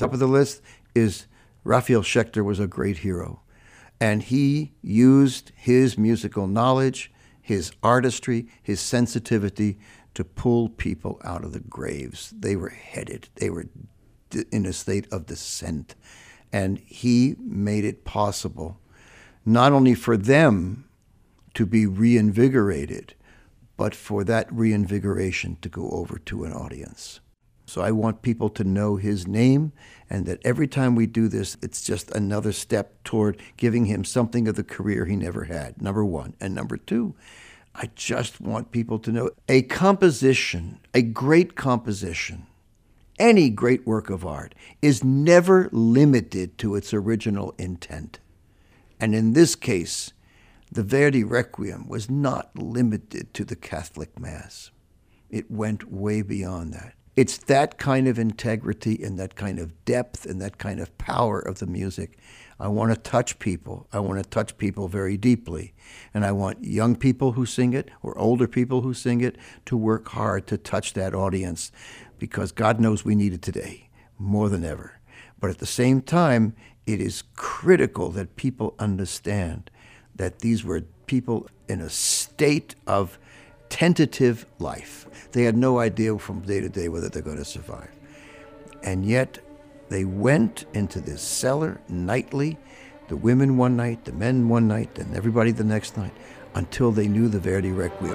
top of the list is Raphael Schechter was a great hero. And he used his musical knowledge, his artistry, his sensitivity to pull people out of the graves. They were headed. They were in a state of descent. And he made it possible not only for them to be reinvigorated, but for that reinvigoration to go over to an audience. So I want people to know his name, and that every time we do this, it's just another step toward giving him something of the career he never had, number one. And number two, I just want people to know a composition, a great composition, any great work of art is never limited to its original intent. And in this case, the Verdi Requiem was not limited to the Catholic Mass. It went way beyond that. It's that kind of integrity and that kind of depth and that kind of power of the music. I want to touch people. I want to touch people very deeply. And I want young people who sing it or older people who sing it to work hard to touch that audience, because God knows we need it today more than ever. But at the same time, it is critical that people understand that these were people in a state of tentative life. They had no idea from day to day whether they're going to survive. And yet they went into this cellar nightly, the women one night, the men one night, and everybody the next night, until they knew the Verdi Requiem.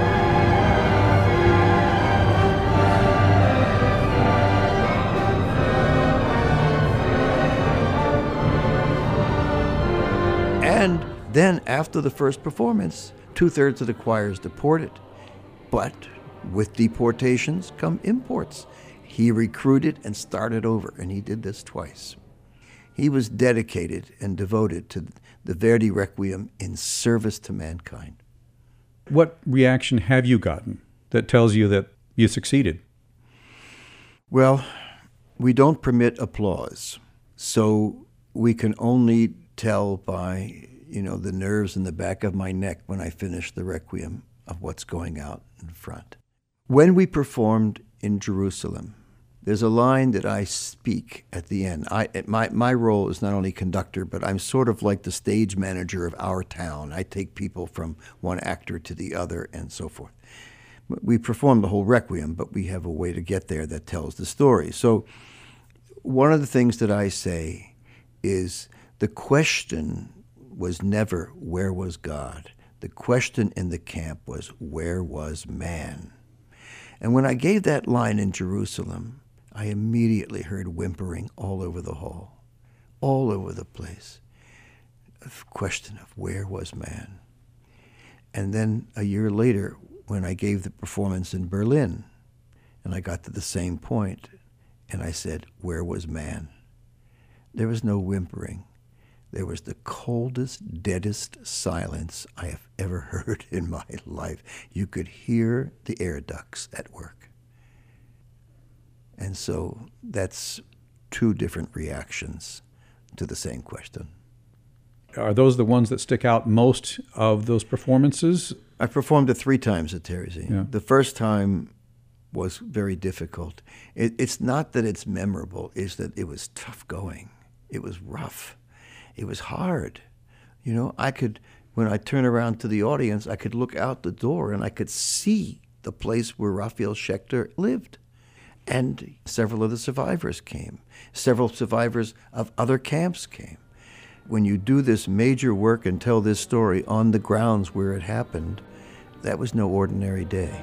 And then after the first performance, 2/3 of the choirs deported. But with deportations come imports. He recruited and started over, and he did this twice. He was dedicated and devoted to the Verdi Requiem in service to mankind. What reaction have you gotten that tells you that you succeeded? Well, we don't permit applause, so we can only tell by, the nerves in the back of my neck when I finish the Requiem of what's going out in front. When we performed in Jerusalem, there's a line that I speak at the end. My role is not only conductor, but I'm sort of like the stage manager of our town. I take people from one actor to the other and so forth. We perform the whole Requiem, but we have a way to get there that tells the story. So one of the things that I say is the question was never, where was God? The question in the camp was, where was man? And when I gave that line in Jerusalem, I immediately heard whimpering all over the hall, all over the place. A question of where was man? And then a year later, when I gave the performance in Berlin, and I got to the same point, and I said, where was man? There was no whimpering. There was the coldest, deadest silence I have ever heard in my life. You could hear the air ducts at work. And so that's two different reactions to the same question. Are those the ones that stick out most of those performances? I performed it 3 times at Terezin. Yeah. The first time was very difficult. It's not that it's memorable, it's that it was tough going. It was rough. It was hard. When I turn around to the audience, I could look out the door and I could see the place where Raphael Schechter lived. And several of the survivors came. Several survivors of other camps came. When you do this major work and tell this story on the grounds where it happened, that was no ordinary day.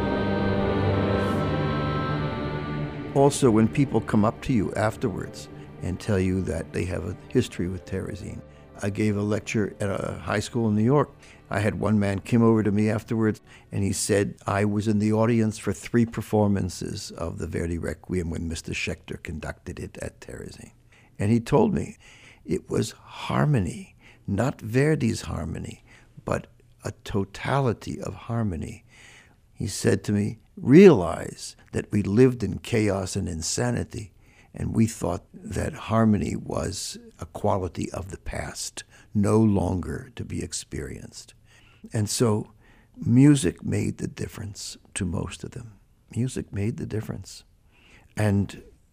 Also, when people come up to you afterwards and tell you that they have a history with Terezin. I gave a lecture at a high school in New York. I had one man come over to me afterwards, and he said, I was in the audience for 3 performances of the Verdi Requiem when Mr. Schechter conducted it at Terezin. And he told me it was harmony, not Verdi's harmony, but a totality of harmony. He said to me, realize that we lived in chaos and insanity, and we thought that harmony was a quality of the past, no longer to be experienced. And so music made the difference to most of them. Music made the difference. And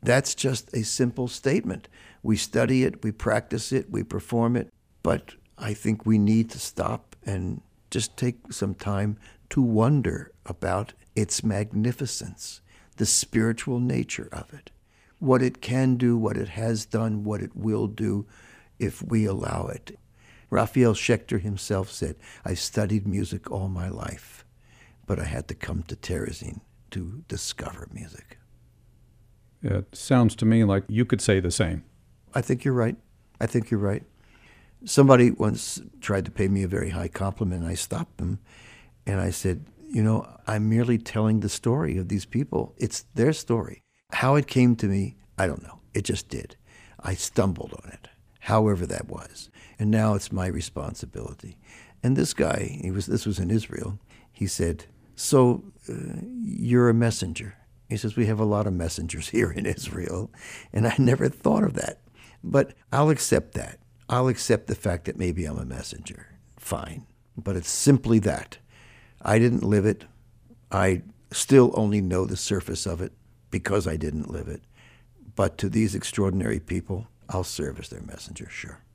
That's just a simple statement. We study it, we practice it, we perform it, but I think we need to stop and just take some time to wonder about its magnificence, the spiritual nature of it, what it can do, what it has done, what it will do if we allow it. Raphael Schechter himself said, I studied music all my life, but I had to come to Terezin to discover music. It sounds to me like you could say the same. I think you're right. I think you're right. Somebody once tried to pay me a very high compliment, and I stopped them, and I said, I'm merely telling the story of these people. It's their story. How it came to me, I don't know. It just did. I stumbled on it, however that was. And now it's my responsibility. And this guy, this was in Israel, he said, so you're a messenger. He says, we have a lot of messengers here in Israel. And I never thought of that. But I'll accept that. I'll accept the fact that maybe I'm a messenger. Fine. But it's simply that. I didn't live it. I still only know the surface of it because I didn't live it. But to these extraordinary people, I'll serve as their messenger, sure.